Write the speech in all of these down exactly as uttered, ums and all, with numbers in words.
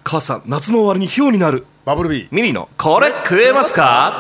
母さん夏の終わりにひょうになる。 バブルビーミニのこれ食えますか。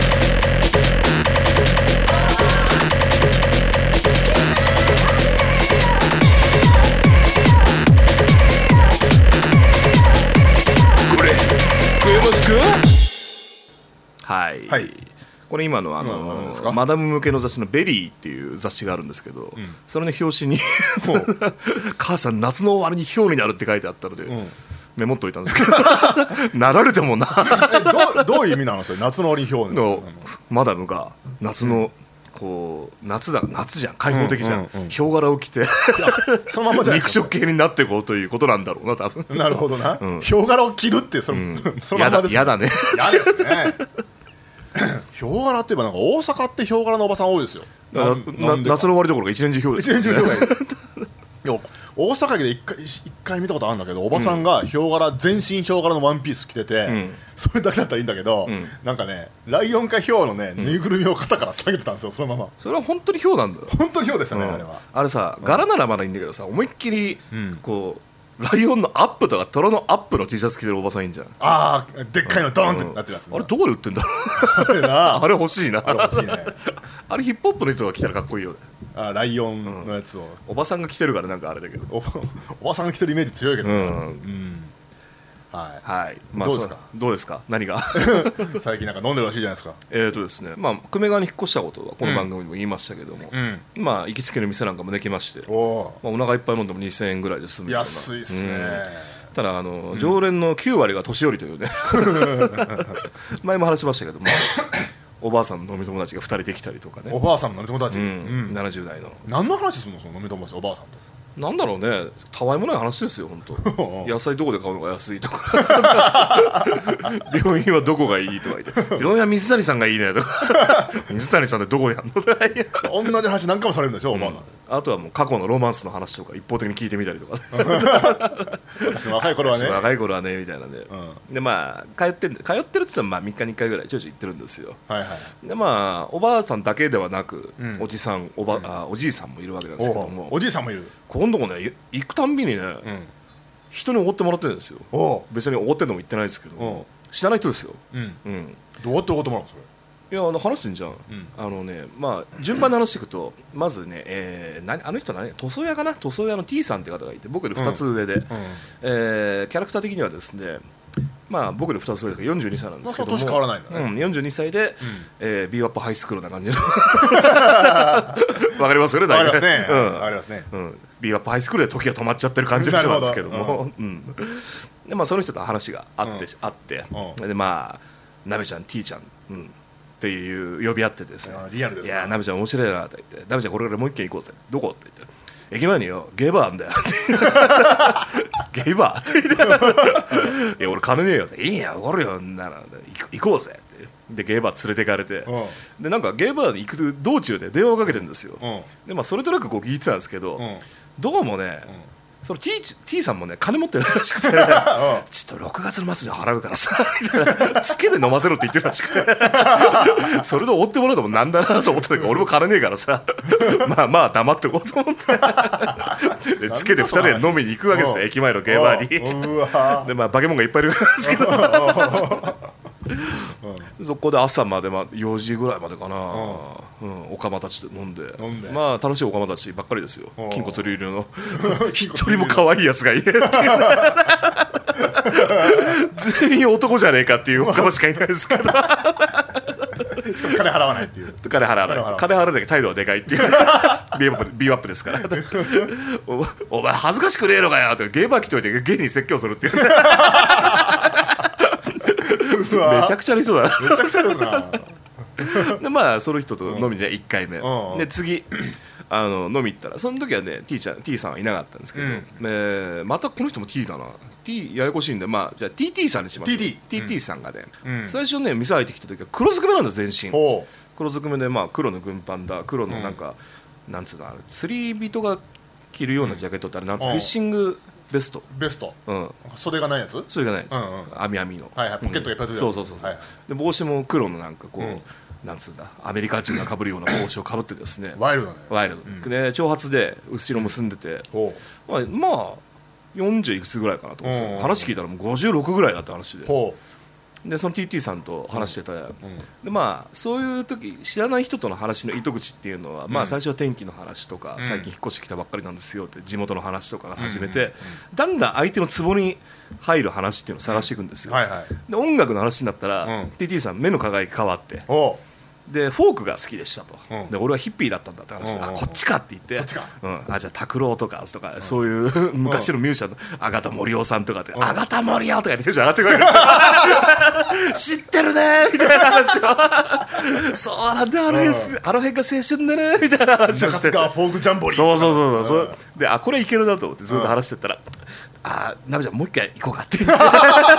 これ食えますか。はい、 はい、 これ今のあのー、マダム向けの雑誌のベリーっていう雑誌があるんですけど、うん、それの表紙に母さん夏の終わりにひょうになるって書いてあったので、うん、メモっといたんですけどなられてもなえ ど, どういう意味なのそれ。夏の終わりにひょうのマダムが夏の、うんこう夏だ夏じゃん開放的じゃん、うんうんうん、ヒョウ柄を着てそのままじゃない肉食系になっていこうということなんだろうな多分。 なるほどな、うん、ヒョウ柄を着るってその、うん、そのままです。 やだねやですねヒョウ柄って言えばなんか大阪ってヒョウ柄のおばさん多いですよ。 なな夏の終わりどころか一年中ヒョウです、ね、 一年中ヒョウがいるいや大阪駅で一回、一回見たことあるんだけど、おばさんがヒョウ柄、全身ヒョウ柄のワンピース着てて、うん、それだけだったらいいんだけど、うん、なんかねライオンかヒョウのね、ぬいぐるみを肩から下げてたんですよそのまま。 それは本当にヒョウなんだよ。 本当にヒョウでしたね、 うん、 あれは。 あれさ柄ならまだいいんだけどさ、思いっきりこう、ライオンのアップとかトラのアップの T シャツ着てるおばさんいいんじゃん。 ああでっかいのドーンってなってるやつ、 うん、あれどこで売ってんだろうあれなあれ欲しいな。あれ欲しいねあれヒップホップの人が着たらかっこいいよね。 あライオンのやつを、うん、 おばさんが着てるからなんかあれだけど お, おばさんが着てるイメージ強いけど、うんうんはい、はいまあ、 どうですかどうですか何が最近なんか飲んでるらしいじゃないですか。 えーとですねまあ久米川に引っ越したことはこの番組でも言いましたけども、うんまあ、行きつけの店なんかもできまして、お、まあ、お腹いっぱい飲んでもにせんえんぐらいで済むような。 安いっすね、 うん、ただあの、うん、常連のきゅうわりが年寄りというね前も話しましたけどもおばあさんの飲み友達がふたりできたりとかね。 おばあさんの飲み友達、うんうん、ななじゅう代の何の話するのその飲み友達おばあさんと。 なんだろうねたわいもない話ですよ本当野菜どこで買うのが安いとか病院はどこがいいとか言って病院は水谷さんがいいねとか水谷さんってどこにあるの同じ話何回もされるんでしょ、うん、おばあさん。 あとはもう過去のロマンスの話とか一方的に聞いてみたりとか私若い頃はね若い頃はねみたいなね、うん、でまあ通ってる通ってるって言ってもまあみっかにいっかいぐらいちょいちょい行ってるんですよ、はいはい、でまあおばあさんだけではなく、うん、おじさん お, ば、うん、あおじいさんもいるわけなんですけども。 お, おじいさんもいる。 今度もね行くたんびにね、うん、人におごってもらってるんですよ。別におごってんのも言ってないですけど知らない人ですよ、うんうん、 どうやっておごってもらうのそれ。 いやあの話してんじゃん、うん、あのねまあ順番で話していくとまずね、えー、何あの人何塗装屋かな塗装屋の T さんって方がいて僕よりふたつ上で、うんうんえー、キャラクター的にはですねまあ僕よりふたつ上ですからよんじゅうにさいなんですけども、 まあ、年変わらないんだね、 うん、よんじゅうにさいで、うんえー、ビーワップハイスクールな感じのわかりますよね大体。 ね、うん、わかりますね、 うん、ビーワップハイスクールで時が止まっちゃってる感じの人なんですけども、うん、でまあその人と話があって、うん、あって、うん、でまあなべちゃん T ちゃん、うんっていう呼び合ってですね。 リアルですね。 いやなべちゃん面白いなって言ってなべちゃんこれからもう一軒行こうぜどこって言って駅前によゲイバーあんだよってゲイバーって言っていや俺金ねえよっていいやおるよなら行こうぜってでゲイバー連れてかれて、うん、でなんかゲイバーに行く道中で電話をかけてるんですよ、うん、でまあそれとなくこう聞いてたんですけど、うん、どうもね、うんその T, T さんもね金持ってないらしくてちょっとろくがつの末に払うからさみたいなつけで飲ませろって言ってるらしくてそれで追ってもらうともなんだなと思ったけど俺も金ねえからさまあまあ黙っておこうと思ってでつけてふたりで飲みに行くわけですよ駅前のゲーバーにでまあバケモンがいっぱいいるからですけどうん、そこで朝まで、まあ、よじぐらいまでかな、うんうん、おかまたちと飲んで飲んでまあ楽しいおかまたちばっかりですよ。筋骨隆々の一人も可愛いやつがいねえっていう全員男じゃねえかっていうおかましかいないですけどしかも金払わないっていう金払わない金払うだけ態度はでかいっていうビーワップ、ビーワップですからお, お前恥ずかしくねえのかよってゲーバー来といてゲイに説教するっていうめちゃくちゃな人だなめちゃくちゃですなでまあその人と飲みでいっかいめ、うん、で次あの飲み行ったらその時はね T, ちゃん T さんはいなかったんですけど、うんえー、またこの人も T だな T ややこしいんでまあじゃあ ティーティー さんにしますティーティーティーティー さんがね、うん、最初ね店入ってきた時は黒ずくめなんだ全身黒ずくめでまあ黒の軍パンだ黒のなんか、うん、なんつうのあれ釣り人が着るようなジャケットってあれなんつうの、うん、フィッシングベストベスト、 うん、 袖がないやつ袖がないやつ、 うんうん、 網網の、 はいはい、ポケットがいっぱいついてる、 そうそうそうそう、はいはい、で帽子も黒のなんかこう、うん、なんつうんだアメリカ人がかぶるような帽子をかぶってですねワイルドねワイルド、うん、で長髪で後ろ結んでて、うん、まあ、まあよんじゅういくつぐらいかなと思って、 うんうんうん、 話聞いたらもうごじゅうろくぐらいだった話で、 ほうでその ティーティー さんと話してて、うんうん、でまあそういう時知らない人との話の糸口っていうのは、うん、まあ最初は天気の話とか、うん、最近引っ越してきたばっかりなんですよって地元の話とかから始めて、うんうんうん、だんだん相手のツボに入る話っていうのを探していくんですよ、 はいはい、 で音楽の話になったら、うん、ティーティー さん目の輝き変わってでフォークが好きでしたと、うん、で俺はヒッピーだったんだって話で、うん、あこっちかって言って、うん、あじゃあ拓郎とかとか、うん、そういう昔のミュージシャンのアガタモリオさんとかって、うん、アガタモリオとか言ってテンション上がってくるわけですよ知ってるねみたいな話をそうなんだあの辺、うん、あの辺が青春だねみたいな話をして中津川フォークジャンボリーそうそうそうそう、うん、であこれいけるなと思ってずっと話してったら、うんあなべちゃんもう一回行こうかって言って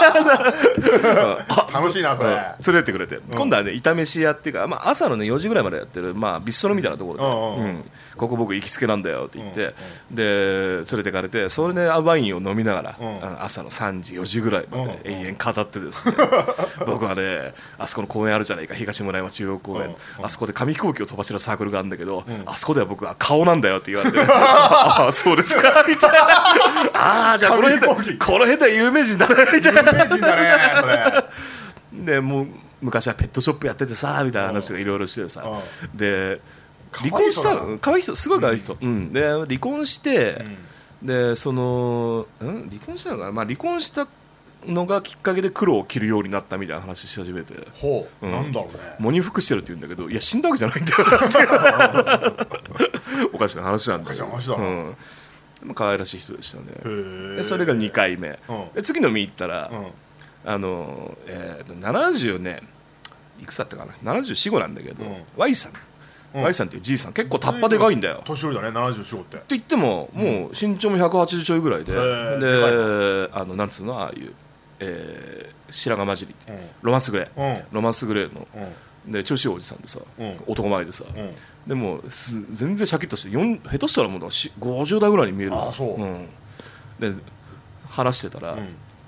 楽しいなそれ、うん、 連れてってくれて、うん、今度はね炒飯屋っていうか、まあ、朝のねよじぐらいまでやってる、まあ、ビストロみたいなところで、うんうん、ここ僕行きつけなんだよって言って、うんうん、で連れてかれてそれでワインを飲みながら、うん、朝のさんじよじぐらいまで永遠語ってですね、うん、僕はねあそこの公園あるじゃないか東村山中央公園、うんうん、あそこで紙飛行機を飛ばしのサークルがあるんだけど、うん、あそこでは僕は顔なんだよって言われてああそうですかみたいなああじゃあこの辺でこの辺で有名人だねみたいな有名人だねそれでもう昔はペットショップやっててさみたいな話とかいろいろしてさ、うん、で離婚したの可愛い人すごい可愛い人、うんうん、で離婚して、うん、でその、うん、離婚したのかな、まあ、離婚したのがきっかけで黒を着るようになったみたいな話し始めてほう、うん、なんだろうね喪に服してるって言うんだけどいや死んだわけじゃないんだよおかしな話なんだよおかしな話だな、うん可愛らしい人でしたねでそれがにかいめ、うん、で次の見行ったら、うん、あの、えー、ななじゅうねんいくつだったかなななじゅうよん、ごなんだけど、うん、Y さん、うん、Y さんっていうじいさん結構タッパでかいんだよ年寄りだねななじゅうよん、ごってって言ってももう身長もひゃくはちじゅうちょいぐらいで、であのなんつうのああいう、えー、白髪混じり、うん、ロマンスグレー、うん、ロマンスグレーの、うん、で調子いいおじさんでさ、うん、男前でさ、うんでも全然シャキッとしてよん下手したらもうごじゅう代ぐらいに見えるわあそう、うん、 で話してたら、うん、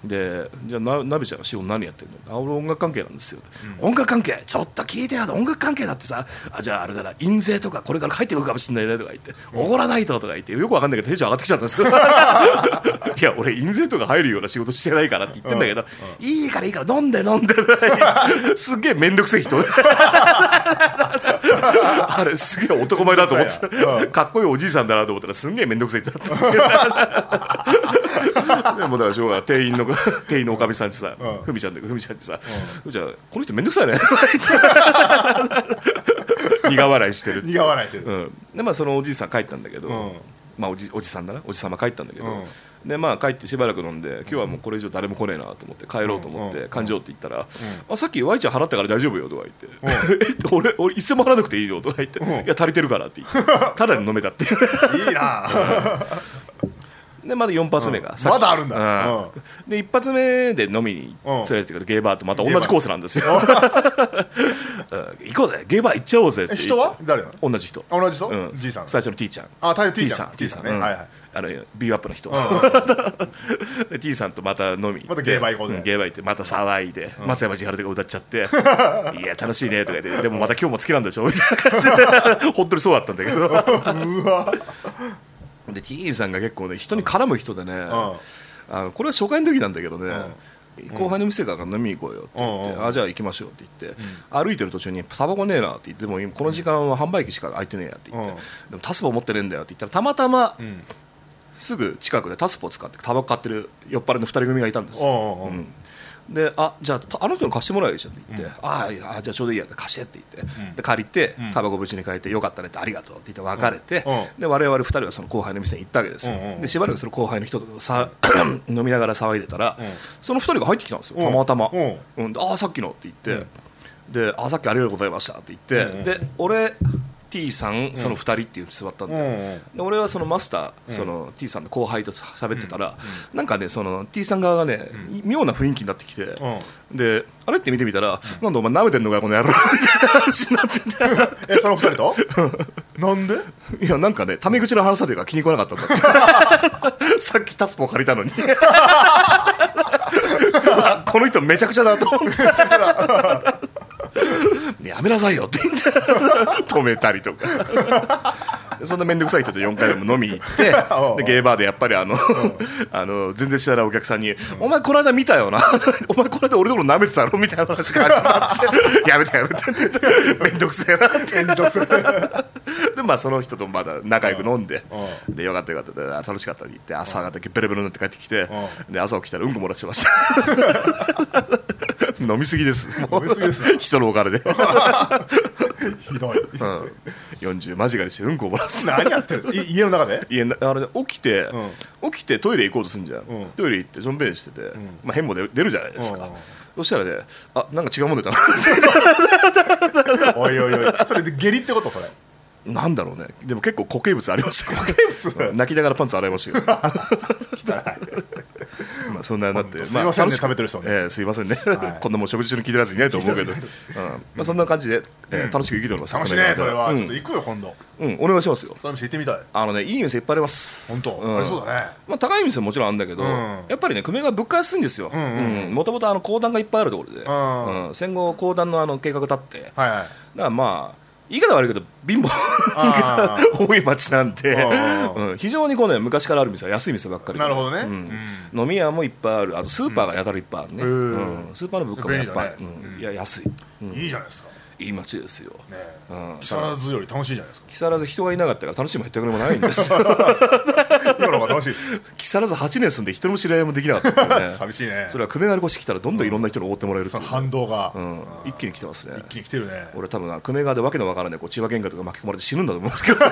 でじゃあななべちゃんが仕事何やってんのあ俺音楽関係なんですよ、うん、音楽関係ちょっと聞いてよ音楽関係だってさあじゃああれだな印税とかこれから入ってくるかもしれないねとか言っておご、うん、らないととか言ってよくわかんないけどテンション上がってきちゃったんですけどいや俺印税とか入るような仕事してないからって言ってんだけど、うん、いいからいいから飲んで飲んですっげえめんどくせえ人あれすげえ男前だと思って、うん、かっこいいおじいさんだなと思ったらすんげえめんどくせえ人だったでもだからしょうが店員の店員のおかみさんってさ、うん、ふみちゃんだけどふみちゃんってさ、うん、じゃあこの人めんどくさいね苦笑いしてる苦笑いしてる、 うん、でまあそのおじいさん帰ったんだけど、うんまあ、おじ、おじさんだなおじさま帰ったんだけど、うんでまあ、帰ってしばらく飲んで今日はもうこれ以上誰も来ねえなと思って帰ろうと思って勘定って言ったら、うん、あさっき Y ちゃん払ったから大丈夫よとか言って、うん、え俺俺一銭も払わなくていいよとか言って、うん、いや足りてるからって言ってただに飲めたっていういいなでまだよん発目が、 うん、まだあるんだ、 うん、でいち発目で飲みに連れてってくるゲーバーとまた同じコースなんですよ行こうぜゲーバー行っちゃおうぜって人は誰なの同じ人同じ人、 うん、 じいさん最初の T ちゃんあ、T ちゃん T さんね、 うん、はいはいあのビーアップの人、うん、で T さんとまた飲みまたゲーバー行こうぜ、 うん、ゲーバー行ってまた騒いで、うん、松山千春とか歌っちゃっていや楽しいねとか言ってでもまた今日も好きなんでしょみたいな感じで本当にそうだったんだけどうわで T さんが結構ね人に絡む人でね、うん、あのこれは初回の時なんだけどね、うん、後輩の店から飲みに行こうよって言って、うん、あじゃあ行きましょうって言って、うん、歩いてる途中にタバコねえなって言ってもこの時間は販売機しか空いてねえやって言って、うん、でもタスポ持ってねえんだよって言ったらたまたま、うん、すぐ近くでタスポを使ってタバコ買ってる酔っ払いのふたり組がいたんですよ、うんうんであじゃああの人に貸してもらえばいいじゃんって言って、うん、ああじゃあちょうどいいや貸してって言って、うん、で借りてタバコぶちに変えてよかったねってありがとうって言って別れて、うん、で我々ふたりはその後輩の店に行ったわけですよ、うんうん、でしばらくその後輩の人とさ飲みながら騒いでたら、うん、そのふたりが入ってきたんですよたまたま、うんうん、ああさっきのって言って、うん、であさっきありがとうございましたって言って、うんうん、で俺T さんそのふたりっていう座ったんで、うん、で俺はそのマスター、うん、その T さんの後輩と喋ってたら、うん、なんかねその T さん側がね、うん、妙な雰囲気になってきて、うん、であれって見てみたら、うん、なんだお前舐めてんのかこの野郎みたいな話になっててえそのふたりとなんでいやなんかねタメ口の話されるから気に食わなかったんだってさっきタスポを借りたのにこの人めちゃくちゃだと思ってやめなさいよって言って止めたりとかそんな面倒くさい人とよんかいめも飲みに行ってでゲイバーでやっぱりあのあの全然知らないお客さんに「お前この間見たよなお前この間俺のこと舐めてたろ」みたいな話が始まって「やめてやめて」って面倒くせえなって面倒くせえでまあその人とまだ仲良く飲んででよかったよかったで楽しかったって言って朝上がってベロベロになって帰ってきてで朝起きたらうんこ漏らしてました飲みすぎです飲みすぎですね人のお金でひどい、うん、 よんじゅう間近にしてうんこを漏らす何やってるい家の中で家のあれ、ね、起きて、 うん、 起きてトイレ行こうとするんじゃん、うん、トイレ行ってしょんべんしてて、うんまあ、変も出る、出るじゃないですか、うん、そしたらねあなんか違うもん出たなおいおいおいそれで下痢ってことそれなんだろうねでも結構固形物ありました固形物泣きながらパンツ洗いましたけど汚いまあそんななってすいませんね、 まあ、 食べてる人ね、 えー、すいませんね、はい、こんなもう食事中に聞いてるやついないと思うけど、うんまあ、そんな感じで、えー、楽しく生きております楽しいねそれは、うん、ちょっと行くよ今度うんお願いしますよその店行ってみたいあのねいい店いっぱいあります本当、 うん、 ありそうだね、 まあ、高い店ももちろんあるんだけど、うん、やっぱりね久米が物価安いんですよもともと公団がいっぱいあるところで、うんうん、戦後公団のあの計画立って、はいはい、だからまあ言い方悪いけど貧乏が多い町なんで、うん、非常にこう、ね、昔からある店は安い店ばっかりでなるほどね、 うんうん、飲み屋もいっぱいあるあとスーパーがやたらいっぱいあるね、うん、スーパーの物価もやっぱり、ねうん、いや安い、 うん、いいじゃないですかいい町ですよ、 ねうん、木更津より楽しいじゃないですか木更津人がいなかったから楽しいも減ったくれもないんですよ今の方が楽しい木更津はちねん住んで一人も知り合いもできなかったからね寂しいねそれは久米川越し来たらどんどんいろんな人に覆ってもらえるっていう、 その反動が、 うん、一気に来てますね一気に来てるね俺多分久米川でわけのわからないこう千葉喧嘩とか巻き込まれて死ぬんだと思いますけど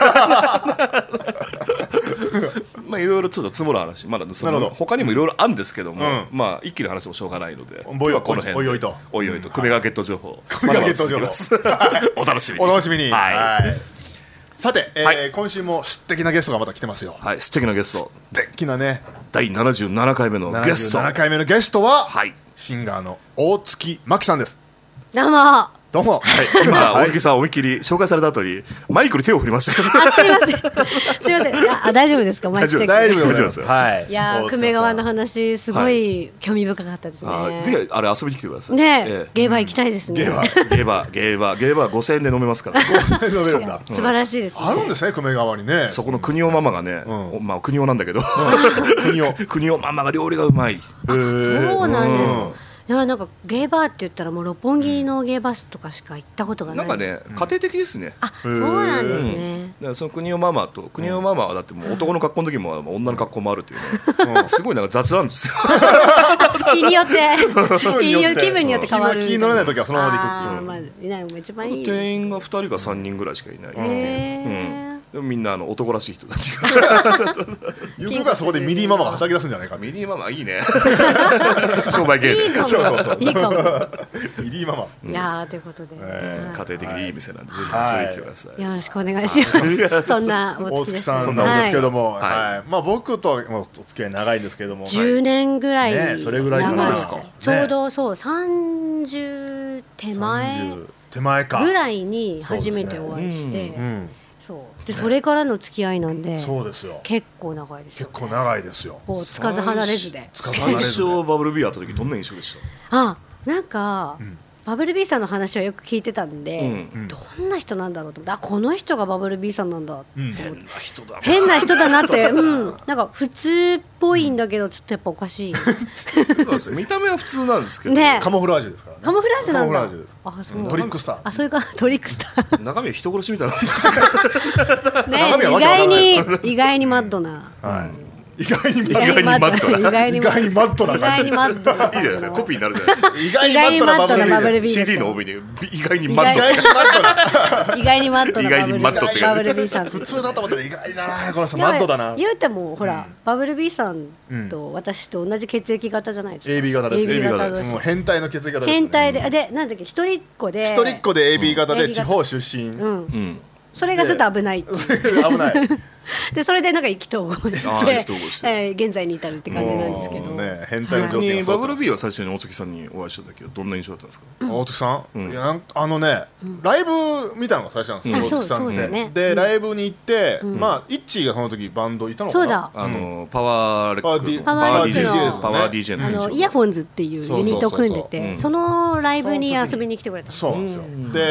まあいろいろちょっと積もる話まだその他にもいろいろあるんですけども、うん、まあ一気に話もしょうがないので今日はこの辺おいおいとおいおいと久米川ゲット情報久米川ゲット情報お楽しみにお楽しみに、 はいはい、 さて、えーはい、今週も素敵なゲストがまた来てますよはい素敵なゲスト素敵なねだいななじゅうななかいめのゲストななじゅうななかいめのゲストは、 はい、 シンガーの大月真紀さんですどうもどうも、 はい、今大月さん思いっきり紹介された後にマイクに手を振りましたあすいませんすいませんあ大丈夫ですか大丈夫大丈夫ですよはいいや久米川の話すごい興味深かったですね、 はい、ぜひあれ遊びに来てくださいねえゲーバー行きたいですねゲーバーゲーバーゲーバーゲーバーごせんえんで飲めますからごせんえんで飲めるんだ素晴らしいですねあるんですね久米川にねそこの国尾ママがねまあ国尾なんだけど国尾国尾ママが料理がうまいそうなんですいやなんかゲーバーって言ったらもう六本木のゲーバスとかしか行ったことがないなんかね家庭的ですねあそうなんですねだからその国尾ママと国尾ママはだってもう男の格好の時も女の格好もあるっていうねすごいなんか雑なんですよ日によって日によって気分によって変わる気乗れない時はそのままで行くっていうあまあいないも一番いい店員がふたりかさんにんぐらいしかいないへーでもみんなあの男らしい人たちがゆくゆくはそこでミディママが働き出すんじゃないかミディママいいね商売芸でいいかもいいかもミディママいやーということで、 えー、家庭的にいい店なんで、はい、ぜひ遊びに来てください、 はい、よろしくお願いしますそんな大月さんそんな大月ですけども、はいはいはい、まあ僕とお付き合い長いんですけどもじゅうねんぐらい、 ね、それぐらい長いですか、ね、 ちょうどそうさんじゅう手前手前かぐらいに初めてお会いして、そうでそれからの付き合いなんで、 そうですよ結構長いですよ、ね、 結構長いですよつかず離れずで最初バブルビーあった時どんな印象でした？ あなんか、うん、バブルビーさんの話はよく聞いてたんで、うん、どんな人なんだろうと思ってあこの人がバブルビーさんなんだって、うん、 変な人だな変な人だなって、うん、なんか普通っぽいんだけどちょっとやっぱおかしいそうですよ見た目は普通なんですけど、 ね、 カモフラージュですからねカモフラージュなんだカモフラージュですあそうトリックスターあそれかトリックスター中身は人殺しみたいなもんですかね意外に意外にマッドな、 はい意外にマッドな意外にマッドな意外にマッドないいじゃないですかコピーになるじゃないですか意外にマッドなバブルビーシーディー の帯に意外にマッド意外にマッドな意外にマッドってバブルビーさん普通だと思ったら意外だなこの人マッドだな言うてもほらバブルビーさんと私と同じ血液型じゃないですかエービー 型ですエービー 型ですもう変態の血液型です変態ででなんだっけ一人っ子で一人っ子で エービー 型で地方出身うんそれがちょっと危ない危ないでそれでなんか意気投合して、えー、現在に至るって感じなんですけど、 ね、変態の条件がバブルビーは最初に大月さんにお会いした時はどんな印象だったんですか？ うん、大月さん、うん、いやあのね、うん、ライブ見たのが最初なんですよ、うん、大月さんって、ね、で、うん、ライブに行って、うん、まあイッチーがその時バンドいたのかな、 そうだあのパワーレックパワーレックのパワー ディージェー のあのイヤホンズっていうユニットを組んでてそのライブに遊びに来てくれたそうなんですよ、で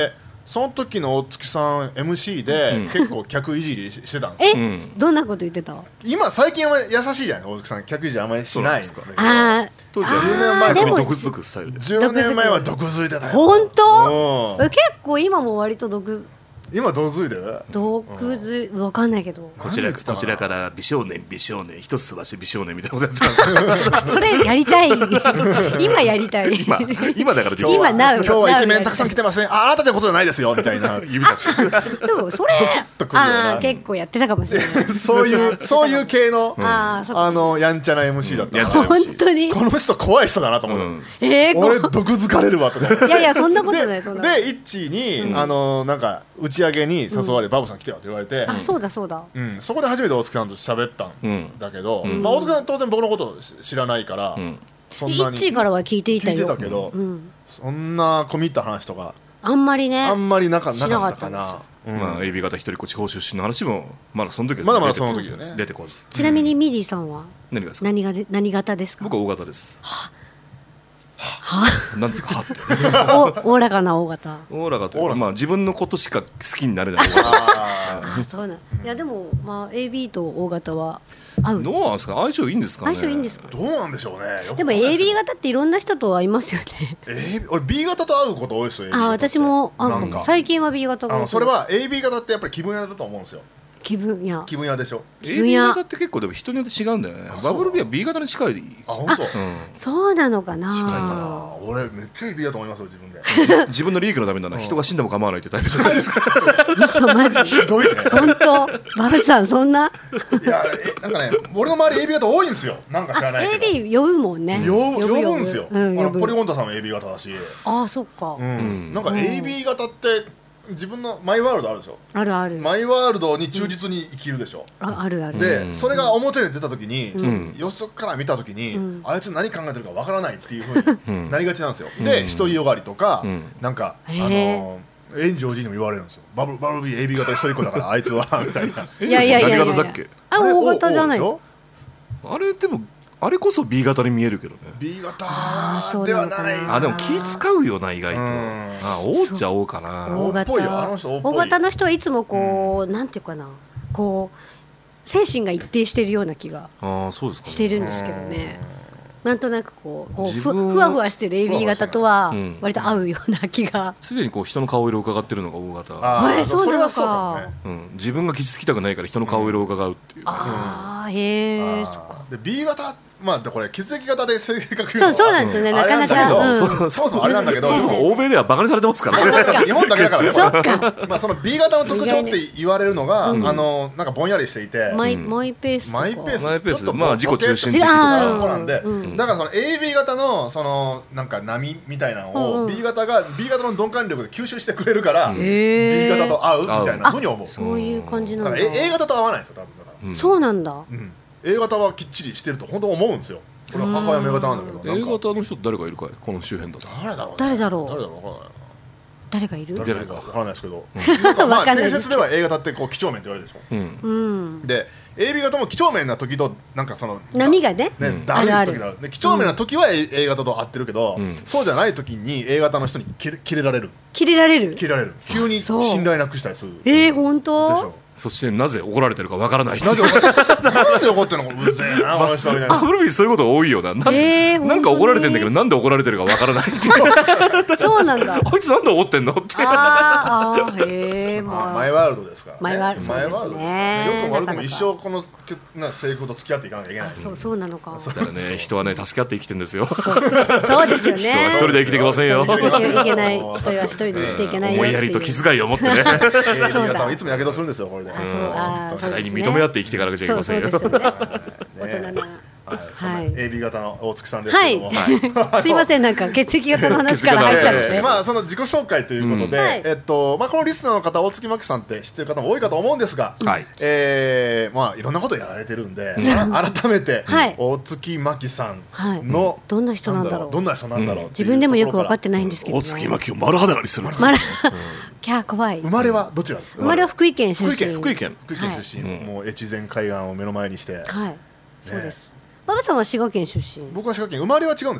その時の大月さん エムシー で結構客いじりしてたんですよ、 え、 うんどんなこと言ってた？ 今最近あんまり優しいじゃない大月さん、客いじりあんまりしないんそうなんですあー当時はじゅうねんまえでも毒づくスタイルでじゅうねんまえは毒づいてたよ。 本当？ うんえ、結構今も割と毒今毒づいてる。 毒づわかんないけど、 こちら何言ってたかなこちらから美少年美少年一つ飛ばして美少年みたいなことやってたんですそれやりたい今やりたい今今だからできる今なう今日はイケメンたくさん来てません、ああなたのことじゃないですよみたいな指差しでもそれとくるようなあー結構やってたかもしれないそういうそういう系の、 あーそうかあのやんちゃな エムシー だった、 やんちゃな本当にこの人怖い人だなと思う、 うんえー、こ俺毒づかれるわとかいやいやそんなことないそんなことでイッチーに、あのなんか打ち上げに誘われ、バブさん来てよって言われて、 あ、そうだそうだうん、そこで初めて大月さんと喋ったんうんだけど、まあ、大月さん当然僕のこと知らないから、 んそんイッなに聞いチーからは聞いていたてよたけど、 うん、 そんな込み入った話とかあんまりねあんまりなかしなかっなかったたんですかなよ、 うんまあ エービー 型一人っ子地方出身の話もまだその時はまだまだ出てその時だね出てこずちなみにミディさんは何がですか何がで何型ですか？ 僕は大型ですはなんですかはっておおおらかな大型オーラがというオーラかまあ自分のことしか好きになれない大型ですああ、そうなんいやでもまあ エービー と大型は合うどうなんですか相性いいんですかね相性いいんですか？ ーどうなんでしょうね。よくでも エービー 型っていろんな人と会いますよねエービー 俺 B 型と会うこと多いですよ エービーあ、 型って私もあなんか最近は B 型があのそれは エービー 型ってやっぱり気分屋だと思うんですよ。 気分や気分屋でしょ。 エービー 型って結構でも人によって違うんだよねバブル B は B 型に近いあ本当。 うそうなのかな近いかな。俺めっちゃ エービー だと思いますよ自分で。 ん自分の利益のためなら人が死んでも構わないってタイプじゃないですか嘘マジひどいね。 本当バブさんそんないやえなんかね俺の周り エービー 型多いんですよ。なんか知らないけど。 エービー 呼ぶもんね呼ぶ呼ぶんですよ。 うん、呼ぶあのポリゴンタさんも エービー 型だし。 ああそっか、 うん。なんか エービー 型って自分のマイワールドあるでしょ。 あるあるマイワールドに忠実に生きるでしょ。 ああるあるで、それが表に出た時に、 んよそから見た時に、 んあいつ何考えてるかわからないっていうふうになりがちなんですよ、で独りよがりとか、 んなんかあへーの炎上寺にも言われるんですよ。バブバブルビー エービー 型一人っ子だからあいつはみたいないやいやいやいや何型だっけあれ大型じゃないです O かしょあれでもあれこそ B 型に見えるけどね B 型あーそうでなのかなはないあでも気使うよな意外とうんあおっちゃおうかな大型おっぽいよあの人おっぽい大型の人はいつもこう、なんていうかなこう精神が一定してるような気がああそうですかねしてるんですけどねなんとなくこうこうふ自分ふわふわしてる エービー 型とはうん割と合うような気が、 すでにこう人の顔色を伺ってるのが大型あーえーそうなのかれはそうかもねうん自分が傷つきたくないから人の顔色を伺うっていうああへえそっかあーで B 型まあでこれ血液型で性格言うのはそうそうなんですよねあれなかなかんだけどうんそもそもあれなんだけどそうそもそも欧米ではバカにされてますからね日本だけだからねそっかまあその B 型の特徴って言われるのが、あのなんかぼんやりしていて、 マイマイペースとかマイペースマイペースちょっとまあ自己中心的とかとこなんで、 うんだからその エービー 型のそのなんか波みたいなのをうんうん B 型が B 型の鈍感力で吸収してくれるから B へー型と合うみたいなふうに思う。 そういう感じなんだだから A, A 型と合わないんですよ多分だから、 うんそうなんだうん、A 型はきっちりしてると本当思うんですよ。俺は母親も A 型なんだけどなん A か型の人誰かいるかいこの周辺だと誰だろうね誰だろう誰だろう分からないな誰がいる誰か分からないですけど、なんかまあわかんないです定説では A 型ってこう几帳面って言われるでしょ。 うんうんで エービー 型も几帳面な時となんかその波がねね、だるいあるある時があるで几帳面な時は A, A 型と合ってるけど、 んそうじゃない時に A 型の人に切れ切れられる切れられる切れられる急にそう信頼なくしたりするえー、本でし当ょ。 そしてなぜ怒られてるかわからないなぜ怒ってなんで怒ってんのうぜえなこの人みたいなアブルビーそういうこと多いよななん,、 えーなんか怒られてんだけどなんで怒られてるかわからないそうなんだこいつなんで怒ってんのってあーあーへえまあまあマイワールドですからねマイワールドマイワールドですからねそうですねよくも悪くもなかなか一生このな制服と付き合っていかなきゃいけないあそうそうなのかだからね人はね助け合って生きてんですよそうですよね一人で生きていけませんよそう生きていけない人は一人で生きていけないよっていう思いやりと気遣いを持ってねエービー 型はいつもやけどするんですよこれであそうあーそう互いですねに認め合って生きていかなくちゃいけませんよそうそうですよね大ね人なはいそんなはいエービー 型の大月さんですけどもはいすいませんなんか血液型の話から入っちゃってえーまあその自己紹介ということで、 うんはいえっとまあこのリスナーの方大月真紀さんって知ってる方も多いかと思うんですが、 はいえーまあいろんなことやられてるんで、まあ改めてはい大月真紀さんはいの、 どんな人なんだろうどんな人なんだろうっていう自分でもよく分かってとこないんですけどね大月巻きを丸裸にするまだキャー怖いろから生まれはどちらですか。 生まれは福井県出身福井県福井県福井県出身、 はいもう越前海岸を目の前にして、 はいそうです馬場さんは滋賀県出身僕は滋賀県生まれは違うんですよ。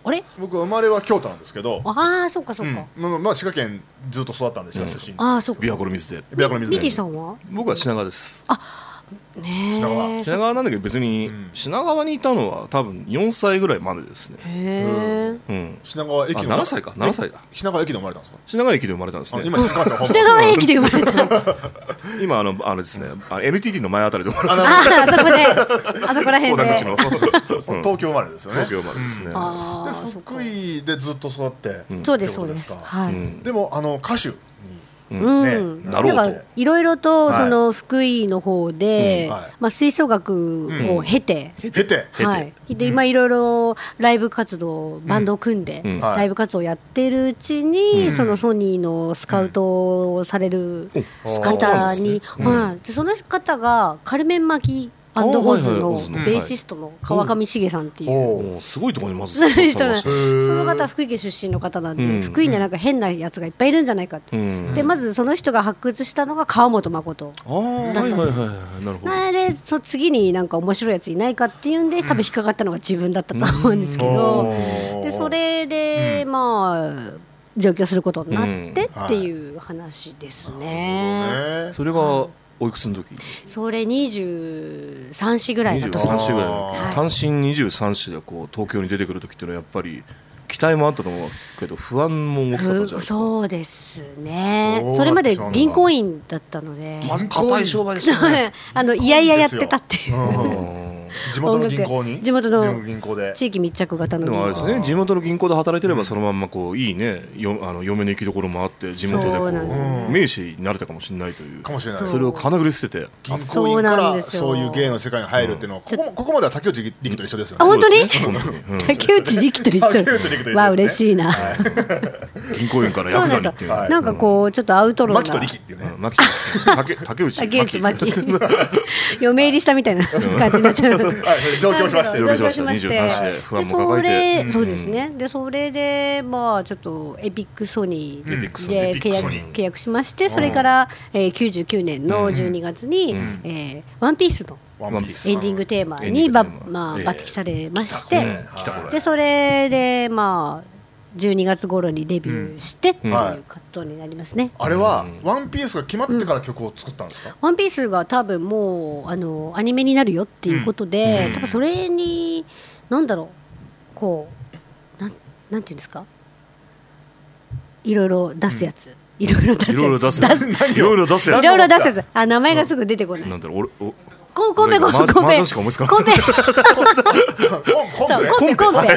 あれ僕生まれは京都なんですけど、 ああそっかそっか、 うんまあ、滋賀県ずっと育ったんですよ、出身。 ああそっか琵琶湖の水で。 琵琶湖の水でミキさんは僕は品川です。 ねえ品川品川なんだけど別に品川にいたのは多分よんさいぐらいまでですね。 へえうん。 品川駅のあななさいかななさいだ。 品川駅で生まれたんですか？ 品川駅で生まれたんですね。 あ今新幹線本品川駅で生まれたんです今あのあのですね、あの エヌティーティー の前あたりで生まれあました。 ああそこであそこら辺で大口のうん東京生まれですよね。 東京生まれですね。 ああで福井でずっと育って、 そうですそうですってことですかはい、 うんでもあの歌手にうんねなろうとだからいろいろとはいその福井の方で、 うんはいまあ、吹奏楽を経て、 経てはい、で今いろいろライブ活動バンドを組んで、 うんはいライブ活動をやってるうちに、 うんそのソニーのスカウトをされるお方に、 そうなんはい、でその方がカルメン・マキバンドホーズのあはいはいオズのベーシストの川上茂さんっていう。 おもうすごいところにまずそういう人なんそへーの方は福井県出身の方なんで、 うん福井にはなんか変なやつがいっぱいいるんじゃないかって、 うんでまずその人が発掘したのが川本誠ああはいはいはいはいなるほど。 なのでそ次になんか面白いやついないかっていうんで多分引っかかったのが自分だったと思うんですけど、 うんでそれで、まあ上京することになってうんっていう話ですね。 ねそれがおいくつの時？ それにじゅうさんさいぐらいだとにじゅうさん思う。 歳ぐらいのはい単身にじゅうさん歳でこう東京に出てくる時っていうのはやっぱり期待もあったと思うけど不安も大きかったんじゃないですか。 そうですねそう。 それまで銀行員だったので、 硬い商売ですね。 あのいやいややってたっていう。 うん地元の銀行に地元の銀行で地域密着型ので銀行もあれですね、地元の銀行で働いてればそのまんまこういいね、よあの嫁の行きどころもあって地元でこそうなんですよう名士になれたかもしれないというかもしれないそうそれを金繰り捨てて銀行員かそうなんらですよそういう芸の世界に入るっていうのはここもここまでは竹内力と一緒ですよね。 あ本当にそうですね本当にうん竹内力と一緒竹内力と一緒ですねわあ嬉しいな。 銀行員からヤクザにっていうはいなんかこうちょっとアウトロー牧とな力っていうねうん牧竹竹内竹内真牧希嫁入りしたみたいな感じになっちゃう。 はい上京しまして上京しました上京にじゅうさん歳で不安も抱えでてそれそうですね。でそれでまあちょっとエピックソニーエピックソニーで契約エピックソニー契約しましてそれからえーきゅうじゅうきゅうねんのじゅうにがつにえーワンピースのワンピースエンディングテーマエンディにばングテーマまあええ抜擢されまして来たこれでそれでまあじゅうにがつ頃にデビューしてっていうはいことになりますね。 あれはワンピースが決まってから曲を作ったんですか？ ワンピースが多分もうあのアニメになるよっていうことで、多分それになんだろうこうなんなんていうんですかいろいろ出すやつ、いろいろ出すやついろいろ出すやついろいろ出すやついろいろ出すやつあ名前がすぐ出てこない、 なんだろう俺おコンコンペコン俺コンペマージャンしか思いつかなかっコンペコンそうコンペコンペコンペコン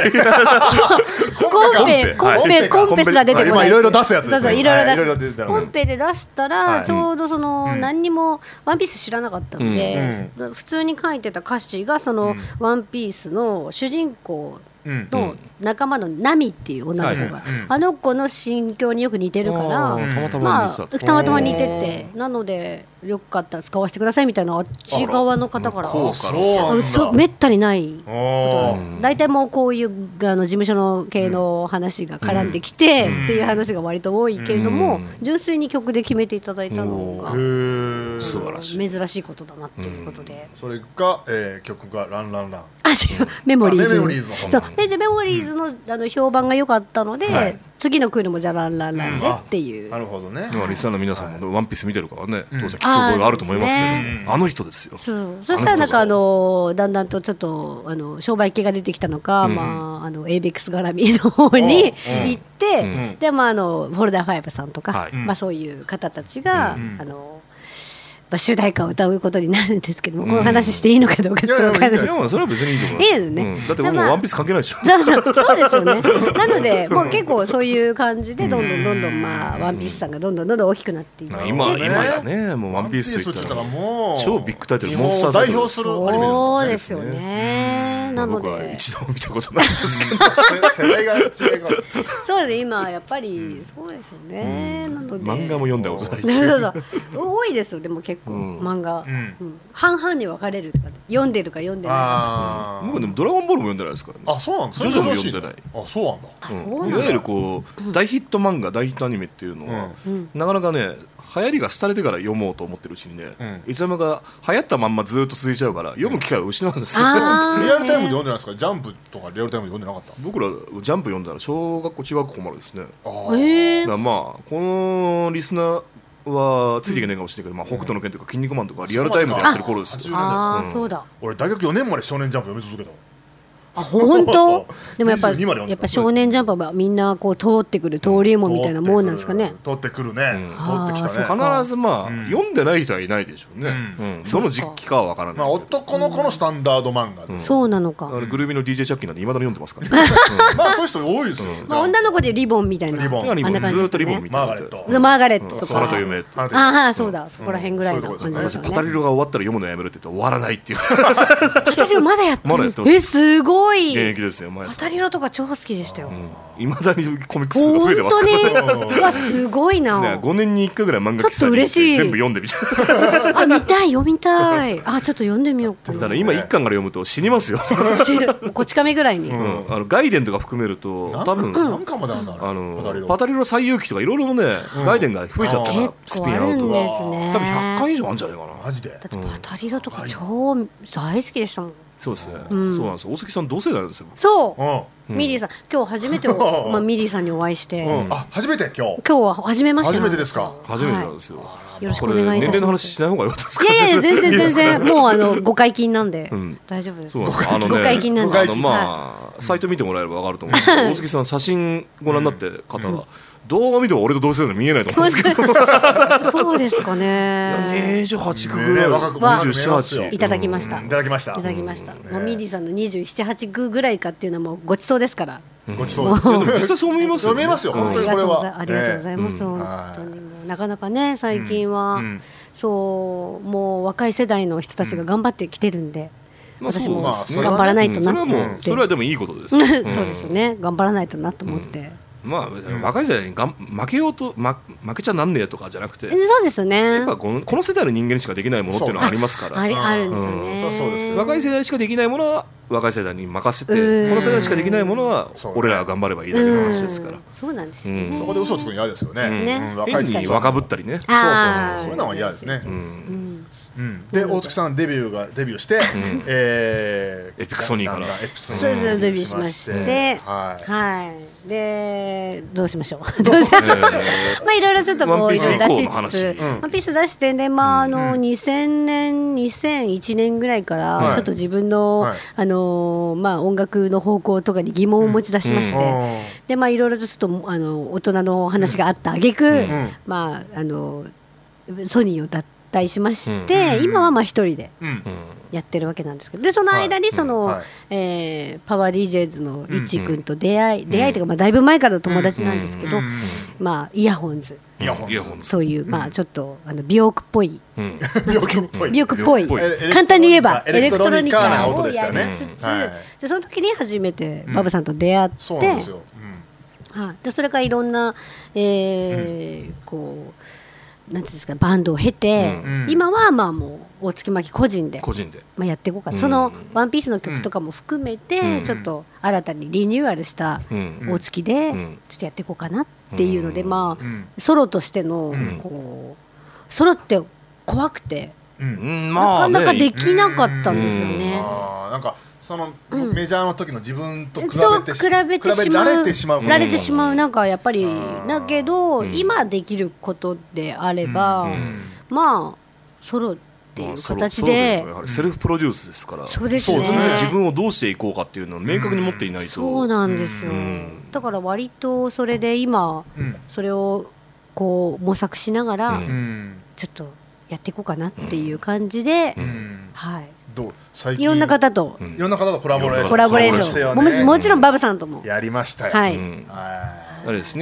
ペコンペコンペすら出てこない今いろいろ出すやつですねそうそういろいろはいいろいろ出す出てたコンペで出したはいらちょうどその何にもワンピース知らなかったので普通に書いてた歌詞がそのワンピースの主人公うんの仲間のナミっていう女の子が、 はいあの子の心境によく似てるから、 あーたまたまま似てたあたまたま似ててなのでよかったら使わせてくださいみたいなあっち側の方から向こうそうあなんだそうめったにないおー大体もうこういうあの事務所の系の話が絡んできてっていう話が割と多いけれども純粋に曲で決めていただいたのがへー素晴らしい珍しいことだなっていうことで。 それがえー曲がランランランあ違うメモリーズあメモリーズの方そうででメモリーズのあの評判が良かったので、 はい次のクールもじゃあランランランでっていう、 なるほどねた。まあリスナーの皆さんもワンピース見てるからね当然聞く覚えがあると思いますけあーそうどあの人ですよそうそしたらなんかあのだんだんとちょっとあの商売系が出てきたのか、まあ、あのエイベックス絡みの方に行って、 んでまああのフォルダーファイブさんとか、 はいまあ、そういう方たちが、あのまあ、主題歌を歌うことになるんですけども、この話していいのかどうかちょっと分からないいやまあそれは別にいいと思いますいいですねうんだって僕もワンピース関係ないでしょそうそうそうですよね。なのでもう結構そういう感じでどんどんどんどんまあワンピースさんがどんどんどんどん大きくなっていって、 まあ今ね今やねもうワンピースと言ったらもう超ビッグタイトル日本モンスターを代タイトル表するアニメですからねそうですよね。なの僕はで一度も見たことないんですけど世代が違いがそうです今やっぱりそうですよね。なので漫画も読んだことないしそうそうそう多いですよでも結結構、 うん漫画、 うんうん半々に分かれるとか読んでるか読んでないかあ僕でもドラゴンボールも読んでないですからね。 あそうなんだ。 ジョジョも読んでない。 あそうなんだ。 あそううんなんだいわゆるこう大ヒット漫画大ヒットアニメっていうのは、 うんなかなかね流行りが廃れてから読もうと思ってるうちにね、 うんいつの間にか流行ったまんまずっと続いちゃうから読む機会を失うんですよ、 あーリアルタイムで読んでないですか。ジャンプとかリアルタイムで読んでなかった。 僕らジャンプ読んだら小学校中学校までですね。 あえーだからまあこのリスナーはついていけないかもしれないけど、まあ、北斗の拳とか筋肉マンとかリアルタイムでやってる頃ですよ。 あー、 うんそうだ俺大学よねんまで少年ジャンプ読み続けた。 あ本当そうでもやっぱにじゅうにまで読んでたやっぱ少年ジャンプはみんなこう通ってくる登竜門みたいなもんなんですかね。 通ってくるね。 うん通ってきたね。 必ずまあ、 うん読んでない人はいないでしょうね、 ううんどの時期かは分からないまあけど、 男の子のスタンダード漫画で。 そうなのか。 あれグルービーの ディージェー チャッキーなんでいまだに読んでますからね、 まあそういう人多いですよ。 まあ女の子でリボンみたいな。 リボンうん、リボンあんな感じずーっとリボンですね見てマーガレット。 でマーガレットとか。 花と夢って花とああそうだ、そこら辺ぐらいの感じですよね。 私パタリロが終わったら読むのやめるって言って終わらないっていうパタリロまだやってるまだやってますえすごい。 現役ですよ前パさタリロとか超好きでしたよ。 いまだにコミック数が増本えてます当からにうわすごいな。 ね、ごねんにいっかいぐらい漫画喫茶に行ってちょっと嬉しい全部読んでみたいあ見たい読みたい。あちょっと読んでみようかな。 だから今いっかんから読むと死にますよ、 知るこち亀ぐらいに。 うんあのガイデンとか含めると多分、 何巻まであるんだあのパタリロ。 パタリロ最有機とかいろいろね、ガイデンが増えちゃったから結ス構あるんピンアウトですね。 多分ひゃっかい以上あるんじゃないかな。 マジで。 だってパタリロとか超大好きでしたもん。 そうですね、そうなんですよ。大関さん同世代なんですよ。 そううん。 ミリーさん今日初めてお、まあ、ミリーさんにお会いして、 うんあ初めて今日。 今日は初めまして初なんめてですか。 初めてなんですよ。 よろしくこれお願いいたします。 年齢の話しない方がよかったですか。 いやいや全然全いいですか然もうあのご解禁なんで、 ん大丈夫です。 そうなんですよあのねご解禁なんで。 あのまあサイト見てもらえればわかると思うんですけど、大関さん写真ご覧になってる方は動画見ても俺と同世代に見えないと思うんですけど、 そうですかね。 にじゅうはちぐぐらい、 ね若くわにじゅうなな、はちいただきました。 うんいただきましたいただきました。もうミリーさんのにじゅうなな、はちぐぐらいかっていうのはもうごちそうですから。 ごちそうです。 いやでも実際そう見えますよね。 そう見えますようん本当にありがとうございこれはありがとうございます。 ね本はい当にもうなかなかね最近は、 うんそうもう若い世代の人たちが頑張ってきてるんで、 まあ私もそうですね頑張らないとなうんそれはもうってそれはでもいいことですそうよ。 ですよね、頑張らないとなと思って、 まあ別に若い世代にがん負けようと、ま、負けちゃなんねえとかじゃなくて、 そうですよねやっぱこのこの世代の人間にしかできないものっていうのはありますからありうんあるんですよね、 うんそうそうですよ若い世代にしかできないものは若い世代に任せて、 うんこの世代にしかできないものはそう俺らが頑張ればいいだけの話ですからうん、そうなんですよね、 うんそこで嘘をつくの嫌ですよね。 うんねうん若い人変に若ぶったりね。 そうそうあーそういうのは嫌ですね。 うんうんうんで大月さんデビューがデビューして、えーエピクソニーからだんだんエピクソニそれーでデビューしまして、 はいはい、でどうしましょうどうしましょうまあいろいろちょっとこうワンピース以降の出しつ話つ、 うんワンピース出してでまああのにせんねんにせんいちねんぐらいかはいらちょっと自分のはいあのまあ音楽の方向とかに疑問を持ち出しましうんて、でまあいろいろとちょっとあの大人の話があった挙句、 んまああのソニーを脱退しまして、 うん今はまあ一人でうんやってるわけなんですけど、でその間にその、 はいえーパワー ディージェーズ のいち君と出会い、出会いというかまあだいぶ前からの友達なんですけど、 うんうんまあイヤホンズイヤホンイヤホンズそういう、まあちょっとあの美容区っぽいうん病気っぽい美容区っぽい美容区っぽいエレ簡単に言えばエレクトロニカなエレクトロニカを音でしたよねやりつつ、 はいでその時に初めてバブさんと出会って、 そうなんですよ。 はい、でそれからいろんな、えーこうなんていうんですかバンドを経て、 うん今はまあもう大月真紀個人で個人でまあ、やっていこうかな、 うんその「ワンピースの曲とかも含めて、 うんちょっと新たにリニューアルしたうん大月でうんちょっとやっていこうかなっていうので、 うんまあ、 うんソロとしてのんこうソロって怖くて、 うんうんなまあねかなかできなかったんですよね。 あーなんかそのうんメジャーの時の自分と比とべて比べてしまう比べられてしまうられてしまうなんかやっぱりうんだけど、 うん今できることであれば、 うんまあソロっていうまあソロ形ソロでやはりセルフプロデュースですから、 そうですねそうですね自分をどうしていこうかっていうのを明確に持っていないと、 そうなんですよ、 うんだから割とそれで今うんそれをこう模索しながらうんうんちょっとやっていこうかなっていう感じで、 うんはい、 どう最近いろんな方とうんいろんな方とコラボレーションコラボレーシそうですよョンもねもちろんバブさんとも、 やりましたよ。 はい、 うんはあれですね、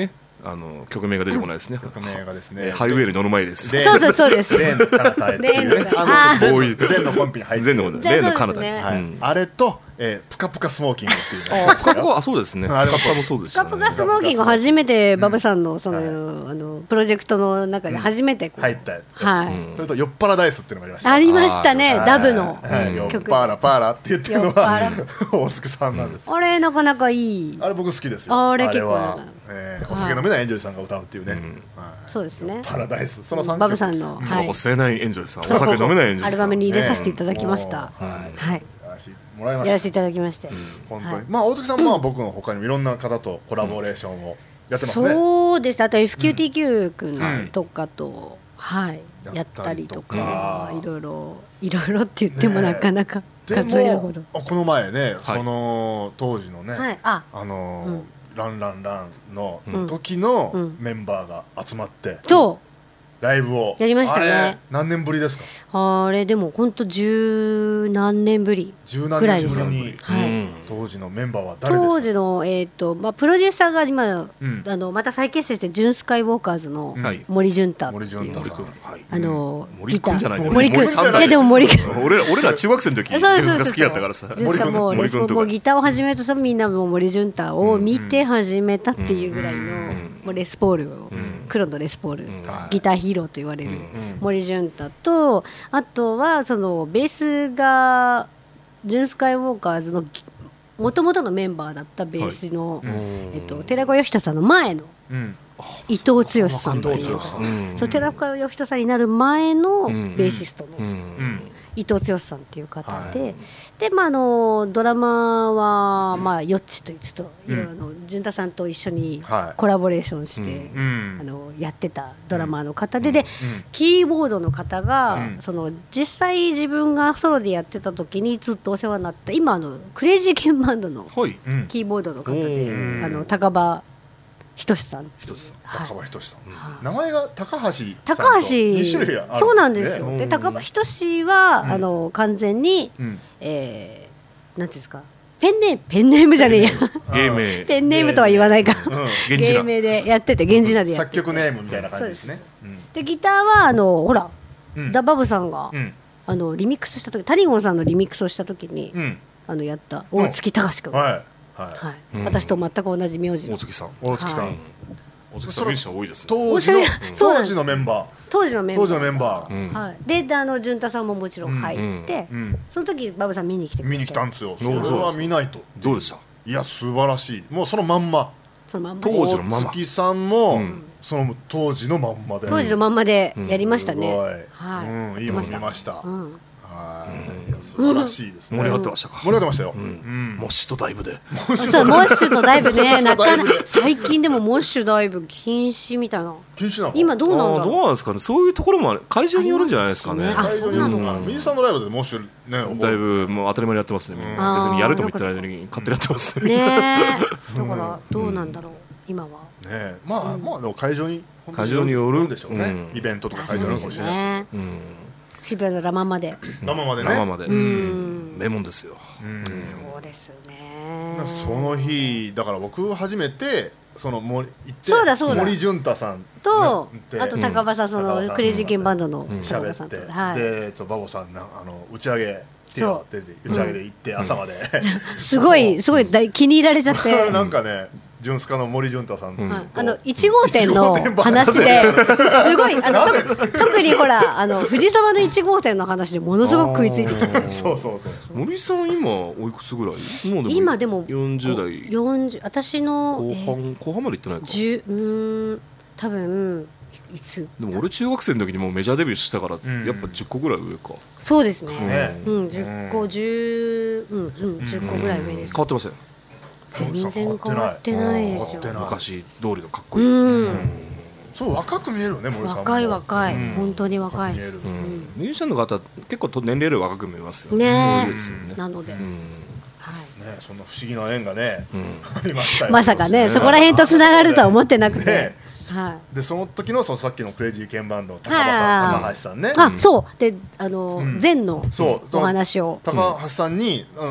あの曲名が出てこないですね。 曲名がですね、 えーハイウェイに乗る前です。 レそうそうそうですレーンの彼方へっていうね、 レーンのあのボーイ全のコンピに入ってる全のこと例のカナダに、 ねはいうんあれと、えー、プカプカスモーキングっていうねあ、プカプカ、あ、そうですね。プあれもカプカもそうでしたね。 プカプカスモーキング初めてバブさんのその、 うんあのプロジェクトの中で初めてこう、 入ったやつ、 はい、 それと「酔っ払ダイス」っていうのがありましたありましたねあーダブのはい、酔っ曲、 払パーラって言ってるの酔っ払は大月さんなんです、 あれなかなかいい、 あれ僕好きですよ。 あれ結構はなんか、 えーお酒飲めないエンジョイさんが歌うっていうね、はいそうですね、 パラダイス、そのさんバブさんの、 タバはいコ吸えないエンジョイさん、おそう酒飲めないエンジョイさん。 アルバムに入れさせていただきました、 ねもうはいはい、 やらせてもらいましたやらせていただきまして、 本当に、 はいまあ大月さんも僕の他にもいろんな方とコラボレーションをやってますね、 そうです、あと エフキューティーキュー 君とかと、はいややったったりとりとかかいろいろいろいろって言ってもねえなかなかで数えるほど、 もこの前ね、その当時のね、 はい、ああのーうんランランランのうん時のうんメンバーが集まってそライブをやりましたねあれ何年ぶりですか？ うあれでも本当十何年ぶり十何ぐらいです年ぶりにはいうん当時のメンバーは誰でした？ 当時の、えーとまあ、プロデューサーが今、 うんあのまた再結成してジュン・スカイウォーカーズのはい森潤太って森潤いう太さん森君、はい。 あの、 森ギタ君じゃないねー森君森さんだねいやでも森君俺ら俺ら中学生の時ジそうュですそうですンスが好きだったからさ。 ジュンスカもう森君とかもうギターを始めるとさみんなもう森潤太を見て始めたっていうぐらいの、 んもうレスポールを、黒のレスポール、 はいギターヒーローと言われる、 うん森潤太とあとはそのベースがジュン・スカイウォーカーズのもともとのメンバーだったベースの、えっと、寺子義人さんの前のうん伊藤剛さんっていう伊藤剛さんうんそう寺子義人さんになる前のんベーシストのうんうん伊藤剛さんっていう方で、 はいでまああのドラマはまあよっちというちょっといろいろの潤太さんと一緒にはいコラボレーションして、 うんあのやってたドラマーの方で、でキーボードの方が、 うんその実際自分がソロでやってた時にずっとお世話になった今あのクレイジーケンバンドのはい。 うんキーボードの方で、 うんあの高場仁さん一つ。 はい高場仁さん、名前が高橋さんと高橋に種類あるそうなんですよ、 ねで高場仁は、 うんあの完全に、 うんえーなんていうんですかペンネームペンネームじゃねえや芸名。 ペンネームとは言わないかうん源氏名。 芸名でやってて源氏名でやっ作てて曲ネームみたいな感じですねでギターはあのほら、 うんダバブさんが、 うんあのリミックスした時タニゴンさんのリミックスをした時に、 うんあのやった大月隆君、 はいはいはいうん私と全く同じ名字の大月さん。 大月さん、 はい大月さんミュージシャン多いですね。 当時のそうなんです当時のメンバー当時のメンバー当時のメンバー、 うんはい、でであの潤太さんももちろん入って、 うんその時バブさん見に来てくれて見に来たんですよそれそうそうは見ないとどうでした？ いや素晴らしいもうそのまんまそのまんま当時のまま大月さんも、 うんその当時のまんまで当時のまんまでやりましたすごい、 ね、 はいうん、いいもの見ました、 うん、 はい、いや素晴らしいですね、 盛り上がってましたか。 盛り上がってましたよ、 ううんん。モッシュとダイブで。 そうモッシュとダイブねなかなかモッシュとダイブで最近でもモッシュダイブ禁止みたいな禁止なの今どうなんあーどうだろうなんですかね。そういうところもある会場によるんじゃないですかね。 ありますしねあそうなのうん水さんのライブでもしねだいぶもう当たり前にやってますね。みんなうん別にやるとも言ってないのに勝手にやってますね。 ねえだからどうなんだろう今はねまあ、まあでも会場に会場によるんでしょうね、 うんイベントとかあ会場によるかもしれないねうん。 渋谷のラマンまで生までね生まで。 ん名門ですよ。 うんそうですねその日だから僕初めてその森行ってそうだそうだ森潤太さんとねあと高場さんそのクレイジーケンバンドの高喋って、 場さんとはいでえっとバボさんなあの打ち上げ来てよって言って打ち上げで行って朝まで、 すごいすごい大気に入られちゃってなんかねジュンスカの森潤太さんと、 うんはいあのいち号店のいち号店話ですごいあの特特にほらあの藤沢のいち号店の話でものすごく食いついてきてそうそうそう森さん今おいくつぐらい？もうでも今でもよんじゅう代よんじゅう私の後えー半後半まで行ってないか。 じゅううーん多分いつでも俺中学生の時にもうメジャーデビューしたからんやっぱじゅっこぐらい上か。 そうですねねうんじゅっこじゅううんうんじゅっこぐらい上です変わってません。 全然変わってないですよ変わってない昔通りのかっこいい。 うんそう若く見えるよね森さんも若い若いうん本当に若い見えるですうんミュージシャンの方結構と年齢より若く見えますよね多いですよねえなのでうんはいねそんな不思議な縁がね、 うんありましたよまさかねそうですねそこら辺とつながるとは思ってなくてねはいでその時のそのさっきのクレイジーケンバンドの高橋はいさん高橋さんねあそうであのうん禅のそうそのお話を高橋さんに、うん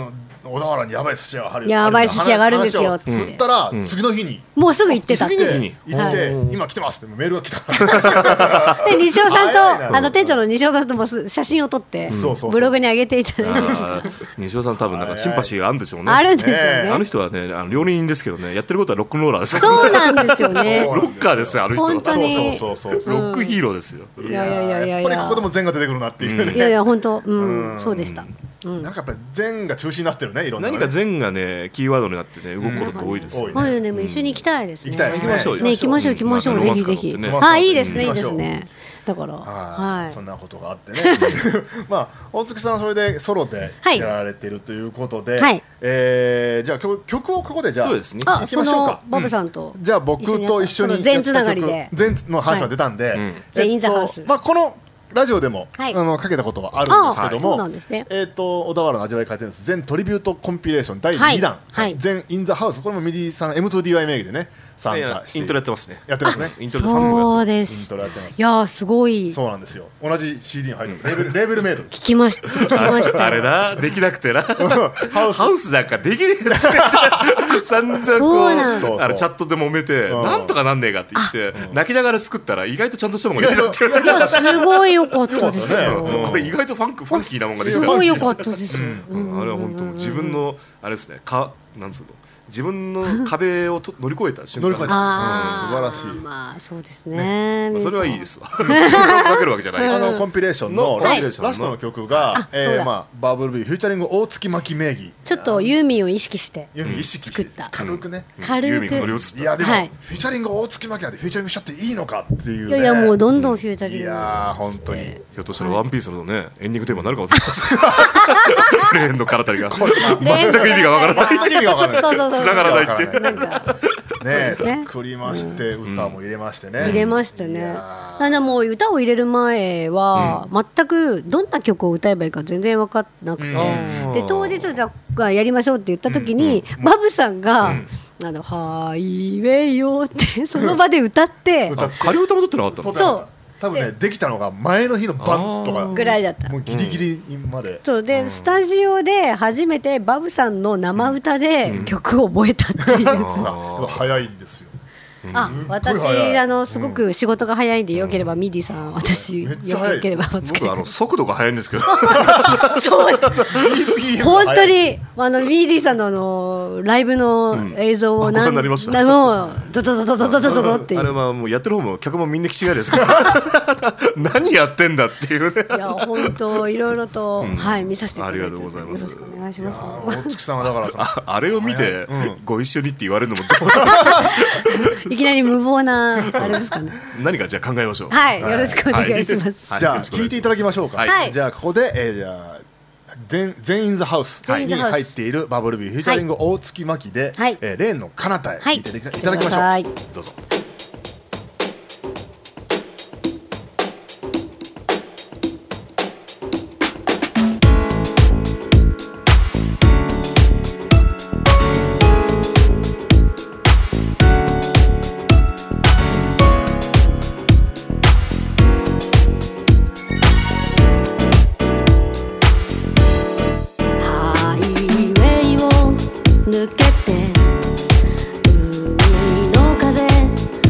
小田原にやばい寿司屋があるやばい寿司屋があるんですよって話を振ったら、次の日にもうすぐ行ってたって行って次の日に行って、 はい今来てますってメールが来たで西尾さん早いなとあの店長の西尾さんともす写真を撮ってそうそうそうブログに上げていただいてますあー西尾さん多分なんかシンパシーがあるんでしょうね。 あるんですよねねあの人はねあの料理人ですけどねやってることはロックンローラーです。 そうなんですよねそうロッカーですよあの人は。 本当にそうそうそうそうロックヒーローですよ。 いやいやいやいやいややっぱりここでも禅が出てくるなっていうね、 いやいや本当うんそうでしたなんかやっぱり禅が中心になってるねいろんなね何か禅がねキーワードになってね動くことって多いですよ。 うんはい、でも一緒に行きたいですね。 行きたいですね行きましょうよね、行きましょう、行きましょう、 まあぜひぜひ飲み。 ますかあ、いいですね、いい行きましょうですね。だから、 はいはいそん。なことがあってねまあ大月さんはそれでソロではいやられてるということで、 はいえーじゃあ曲曲をここでじゃあそうですね。 あ、 行きそのましょうかバブさんと。 じゃあ僕と一緒にその全つながりで全の話が出たんで、 んえっと全員ザハウスまあこのラジオでも、 はいあのかけたことはあるんですけども、 あそうなんですねえっ、と小田原の味わい回転です全トリビュートコンピレーションだいに弾、 はい全インザハウスこれもミディさん エムツーディーワイ 名義でね参いや加してイントロやってますね。 やってますねイントロでファンゴそうやってです。 イントロやってますいやー、すごい。 そうなんですよ同じ シーディー に入ってるレーベルレーベルメイドです聞きました。聞きまします。 た。 あれなできなくてなハウスハウスなんかできねえやつ散々こそうなんうそうそうあのチャットで揉めてうんなんとかなんねえかって言って泣きながら作ったら意外とちゃんとしたものができたっていういや、すごい良かったですねよ。 うんこれ意外とファンクファンキーなもんができすた。 ごい良かったです。 うんあれは本当自分のあれですねかなんつうの自分の壁をと乗り越えた瞬間乗り越えたあーうん素晴らしいまあ、そうですね。 まあそれはいいで。 ですすわかけるわけじゃないあのコンピレーションののラス,、 はいラストの曲が、えそうだーまあ、バブルビーフューチャリング大月巻名義ちょっとユーミンを意識していうのを意識して、 作った軽くね、 軽ユーミンが乗りく。 移ったいやでも、 はいフューチャリング大月巻なんでフューチャリングしちゃっていいのかっていう、ね、 いやいや、もうどんどんフューチャリング。 いやー本当にひょっとしたらワンピースのねエンディングテーマになるかもしれないですレーンの空たりが全く意味がわからない全く意味がわからないそうそうそう。 繋がらないってなんか。 ねそうですね作りまして、歌も入れましてね入れましたね。 いやなんでもう歌を入れる前は、全くどんな曲を歌えばいいか全然分かってなくて、 うんで当日じゃあやりましょうって言った時に、バブさんが、あのハイウェイよってその場で歌って歌あ仮歌も撮ってなかったのーそう多分ねできたのが前の日の晩とかぐらいだった。 もうギリギリまで、 そうで、スタジオで初めてバブさんの生歌で曲を覚えたっていう、 あ早いんですよあ私早いあのすごく仕事が早いんでよければミディさん私めっちゃ早いよければお使い僕あの速度が速いんですけどそうビーピーエム本当が早いにあのミディさんのあのライブの映像をあご覧になりましたなもうドドドドドドドドドっていあれうはもうやってる方も客もみんな気違いですから何やってんだっていうねいや本当いろいろと、はい見させていただいてありがとうございますよろしくお願いしますあー大月さんはだからさああれを見てうんご一緒にって言われるのもいきなり無謀なあれですかね何かじゃあ考えましょうはいよろしくお願いします、 はいじゃあ聞いていただきましょうか、 はいじゃあここで、えー、じゃあ全全インザハウス全インザハウスに入っているバブルビーフューチャリング大月巻で、 はいえーレーンの彼方へはい聞いていただきましょう、 はいどうぞハイウェイを抜けて海の風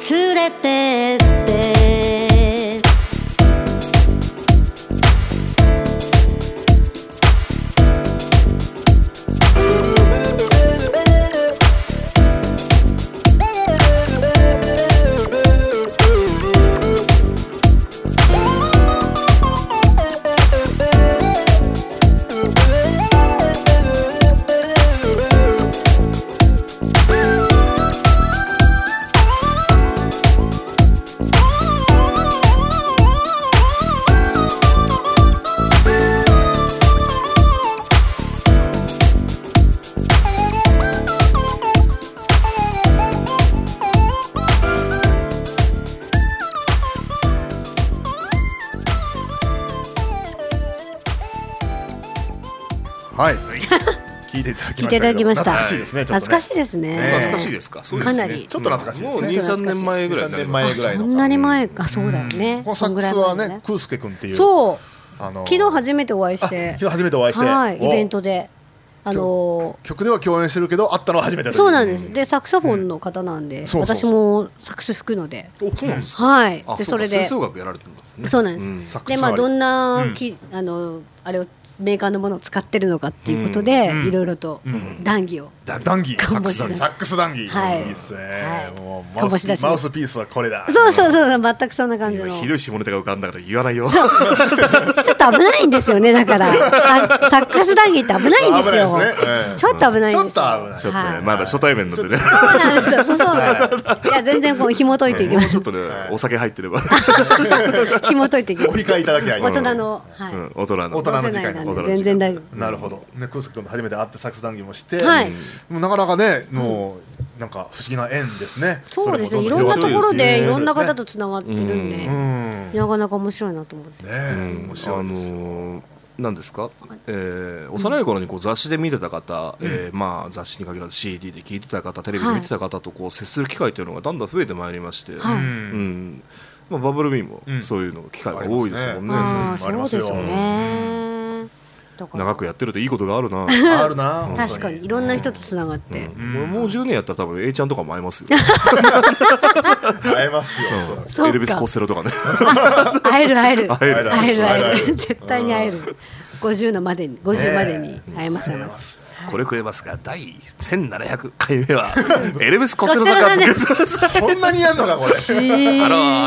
連れてってはい聞いていただきましたけど聞いていただきました懐かしいですねちょっとね懐かしいですねね懐かしいですか。そうですね。 かなりちょっと懐かしいですねもうに、さんねんまえぐらいになります。 にさんねんまえぐらいのそんなに前かそうだよね、 このサックスはねクースケ君っていうそうあのー昨日初めてお会いして昨日初めてお会いしてはいイベントトであのー曲では共演してるけど会ったのは初めてといそうなんですでサクソフォンの方なんで、 そうそうそう私もサックス吹くのでお、そうなんですか。 はいあ、 でそれでそうか吹奏楽やられてるんですね。 そうなんです、 うんサックス触りでまあどんなうんき、あのあれをメーカーのものを使ってるのかっていうことで、 うんいろいろと談義を、 だ談義サックス談義サックス談義はいいいっすねはいもうマウス醸し出しマウスピースはこれだそうそうそう全くそんな感じの今ひどい下ネタが浮かんだから言わないよ。 ちょっと危ないんですよねだからササックス談義って危ないんですよ危ないですねええちょっと危ないんですよちょっと危ないちょっとね、 はいまだ初対面なんでね。 そうなんですよそうそういや全然こう紐解いていきますもうちょっとね、お酒入ってれば、 紐解いていきますお控えいただきたい大人のはい、 うん大人の。 大人の時間同世代なんで大人の時間全然大丈夫なるほどねクースケ君と初めて会ってサックス談義もしてはいもうなかなかねもうなんか不思議な縁ですねそうですねいそれもろんなところそうですねでいろんな方とつながってるんで、 うんねなかなか面白いなと思って、 え面白いですよあのーなんですか、えー幼い頃にこう雑誌で見てた方、えーまあ、雑誌に限らず シーディー で聞いてた方テレビで見てた方とこう接する機会というのがだんだん増えてまいりまして、 はいうんまあ、バブルビーもうんそういうの機会が多いですもんね、 あああありますよそうですよねだから長くやってるといいことがあるなあるな本当に確かにいろんな人とつながって、 俺もうじゅうねんやったら多分 A ちゃんとかも会えますよ会えますよおそらくそうかエルビス・コステロとかね会える会える会える会える会え会えるる絶対に会えるごじゅうのまでにごじゅうまでに会えます会えますこれ食えますが第せんななひゃくかいめはエルビス・コステロさんがコステロさそんなにやんのかこれあら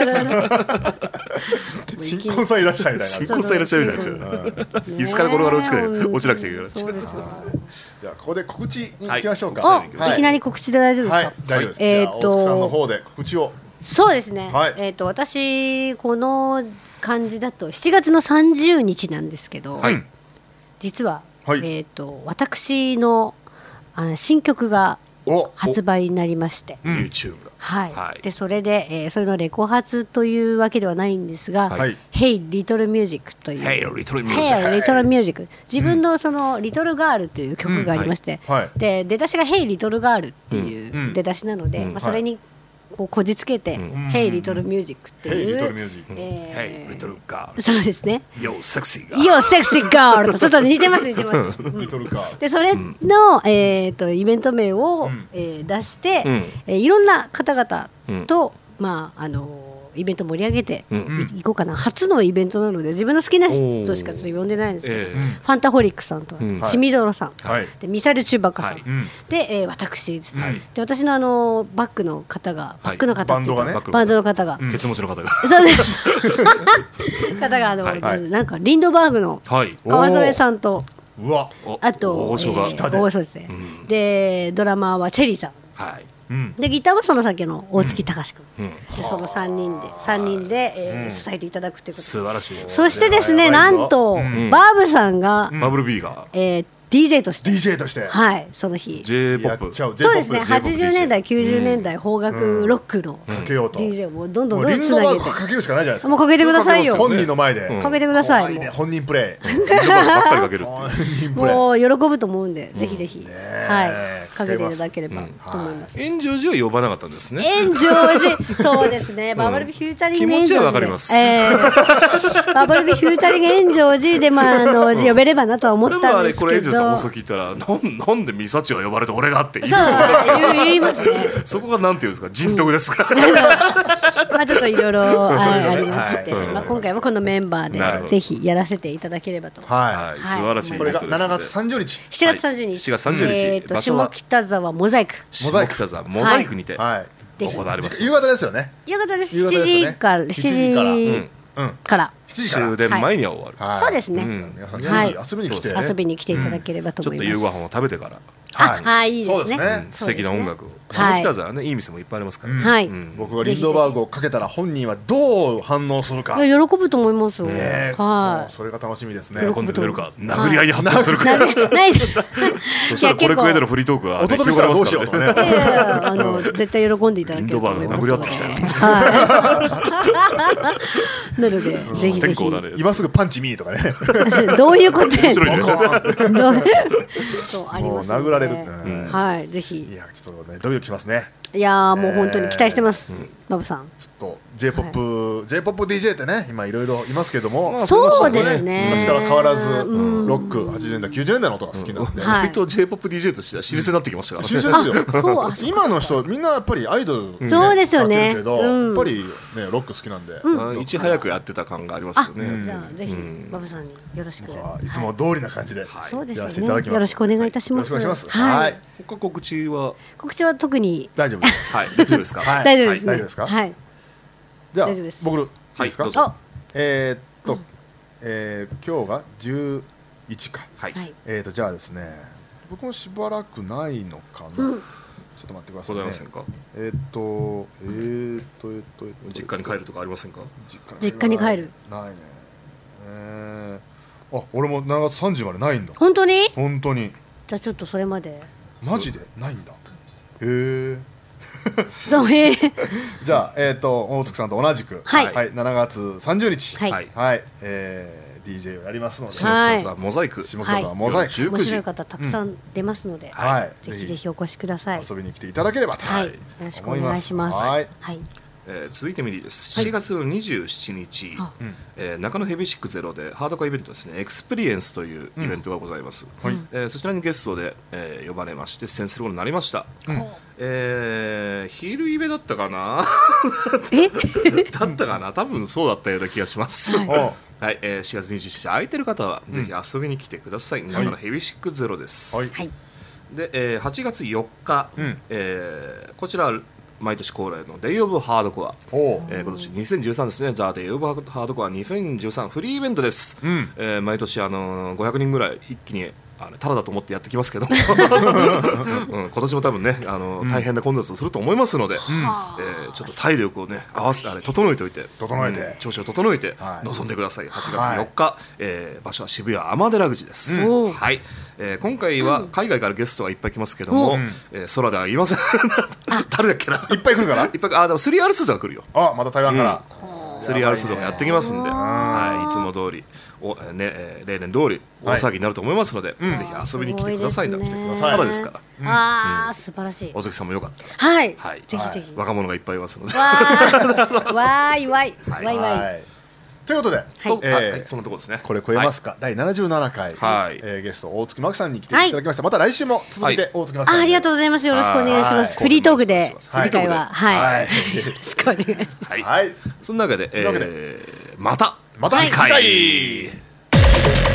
新婚さんいらっしゃいみたい新な婚さんいらっしゃるみたいなねいつからこれから落ちて落ちなくちゃいけないそうですよじゃあここで告知に行きましょうかはいおいきなり告知で大丈夫ですか、 はい大丈夫ですえーっとじゃあ大月さんの方で告知をそうですね、 はいえーっと私この感じだとしちがつのさんじゅうにちなんですけど、 はい実は、 はいえーっと私のあ新曲がお発売になりまして、 YouTube がはいはいでそれで、えーそれのレコ発というわけではないんですが「 はい Hey Little Music」という Hey Little 「 Music Hey Little Music」自分のその「リトルガール」という曲がありまして、 はいはいで出だしが「Hey Little Girl」っていうんう出だしなので、 うんまあ、それにこうこじつけて「Hey Little Music」ってい Hey う Little Music え Hey ー Little Girl そうですね Yo Sexy 「 が Yo Sexy Girl」とちょっと似てます似てます。 リトルカーでそれの、えー、とイベント名を、 んえー出して、 うんえーいろんな方々と、まああのーイベント盛り上げてい,、 うんこうかな初のイベントなので自分の好きな人しかちょっと呼んでないんですけど、 ええファンタホリックさんと、 うんチミドロさん、 はいでミサルチュバカさん、 はいうんで、えー私ですね、 はいで私のあのバックの方がバックの方っていうか、 バンドがねバンドの方が、 ケツ持ちの方がそうです方があの、 はいなんかリンドバーグのはい川添さんとうわおあと大御所がえー来たで大御所ですね、でドラマーはチェリーさんはいうんでギターはその先の大月隆君、 うんでそのさんにんで三人で、えー支えていただくということで、 素晴らしいそしてですねやばいぞなんと、 んバーブさんが、 バブル B がえーディージェー としてディージェー としてはいその日 J ポップやっちゃうそうですね J-ポップはちじゅうねんだいきゅうじゅうねんだい邦楽ロックのかけようとディージェー をもうどんどんもうんリンどどんつなげてドバーグかけるしかないじゃないですかもうかけてくださいよ本人の前でかけてください、 怖いね本人プレイばっかりかけるっていう本人プレイもう喜ぶと思うんで、ぜひぜひ、はいねえかけていただければと思います。 炎上寺は呼ばなかったんですね。 炎上寺、そうですね。バブルビーフューチャリング炎上寺で、 気持ちはわかります。 えー、バブルビーフューチャリング炎上寺で、まあ、あの呼べればなとは思ったんですけど。でもあれこれ炎上さん放送聞いたら、なんなんで美幸は呼ばれて俺がって言う。 そう言いますね。 そこがなんていうんですか、人徳ですか。 まあちょっといろいろありまして、まあ今回はこのメンバーでぜひやらせていただければと。 はい、 素晴らしい。 これがしちがつさんじゅうにち。 しちがつさんじゅうにち。 しちがつさんじゅうにち。 えっと下北沢モザイク。 モザイク。下北沢モザイクにて行われます。 夕方ですよね。 夕方です。しちじからしちじからしちじから終電前には終わる。 そうですね。 皆さんぜひ遊びに来て遊びに来ていただければと思います。 ちょっと夕ご飯を食べてから。 はい、いいですね。 素敵な音楽を。下北沢ね、いい店もいっぱいありますから。 はい。 僕がリンドバーグをかけたら本人はどう反応するか。 喜ぶと思いますよ。はい。 それが楽しみですね。 喜んでくれるか、殴り合いに発展するか。 ないです。 そしたらこれくらいでのフリートークはお届けしたらどうしようとね。 あの絶対喜んでいただけると思います。 リンドバーグ殴り合ってきたよ。 なのでぜひぜひ。 今すぐパンチミーとかね。 どういうことや。 そうあります。 殴られる。 はい、ぜひ。 いや、ちょっとね、ドキドキしますね。 いやもう本当に期待してます、バブさん。 ちょっと J-ポップ、J-ポップ ディージェー ってね、今いろいろいますけども、 そうですね。 昔から変わらずロックはちじゅうねんだいきゅうじゅうねんだいの音が好きなんで、 割と J-ポップ ディージェー としては老舗になってきましたから。 老舗ですよ。今の人みんなやっぱりアイドルそうですよね。 やってるけど、やっぱりねロック好きなんで、 いち早くやってた感がありますよね。 じゃあぜひバブさんによろしく。 いつも通りな感じでやらせていただきます。 よろしくお願いいたします。 よろしくお願いします。はい。 他告知は告知は特に大丈夫です。 はい、大丈夫ですか。 大丈夫です。 大丈夫ですか。 はい。 じゃあ僕いいですか。えっとえ今日がじゅういちか。 はい。 えっとじゃあですね、僕もしばらくないのかな。ちょっと待ってくださいね。 ございませんか。 えっとえっとえっと実家に帰るとかありませんか。 実家に帰る。 ないね。えあ、俺もしちがつさんじゅうまでないんだ。 本当に？ 本当に。 じゃあちょっとそれまで。 マジでないんだ。へえ。 そうへえ。 じゃあえっと大月さんと同じくはいしちがつさんじゅうにちはいえ ディージェー をやりますので、 下北沢モザイク、 下北沢モザイク、 面白い方たくさん出ますので、ぜひぜひお越しください。 遊びに来ていただければとよろしくお願いします。はい。 えー、続いてみりです。しちがつのにじゅうしちにち、はい、えー、中野ヘビーシックゼロでハードコアイベントですね、エクスペリエンスというイベントがございます。うん、はい、えー、そちらにゲストで、えー、呼ばれまして出演することになりました。うん、えー、昼イベだったかなえだったかな、多分そうだったような気がします。はい、はい、えー、しがつにじゅうしちにち空いてる方はぜひ遊びに来てください。うん、中野ヘビーシックゼロです。はい、で、えー、はちがつよっか、うん、えー、こちら毎年恒例のデイオブハードコア、えー、今年にせんじゅうさんですね。ザ・デイオブハードコアにせんじゅうさんフリーイベントです。うん、えー、毎年あのー、ごひゃくにんぐらい一気にあのただだと思ってやってきますけど、うん、今年も多分ねあの、うん、大変な混雑をすると思いますので、うん、えー、ちょっと体力をね合わせあれ整えておいて整えて、うん、 調子を整えて臨んでください。はちがつよっか、はい、えー、場所は渋谷アマデラ口です。うん、はい、えー、今回は海外からゲストがいっぱい来ますけども、うん、えー、空では言いません誰だっけな、 いっぱい来るからいっぱい、あ、でも スリーアール スーツが来るよ。 あ、また台湾から、 うん、スリーアール スーツがやってきますんで、はい、いつも通りお、ね、例年通り大騒ぎになると思いますので、はい、ぜひ遊びに来てください。来てください。ただですから。 うん、ああ、素晴らしい。 大関さんもよかったら。はい。はい、ぜひぜひ。 若者がいっぱいいますので。 わーわいわいわいわい。 ということで、 そのところですね。 これ超えますか、だいななじゅうななかい、ゲスト大月真紀さんに来ていただきました。また来週も続いて大月真紀さん、 ありがとうございます。よろしくお願いします。フリートークで次回ははい、よろしくお願いします。 はい、その中でまたまた次回。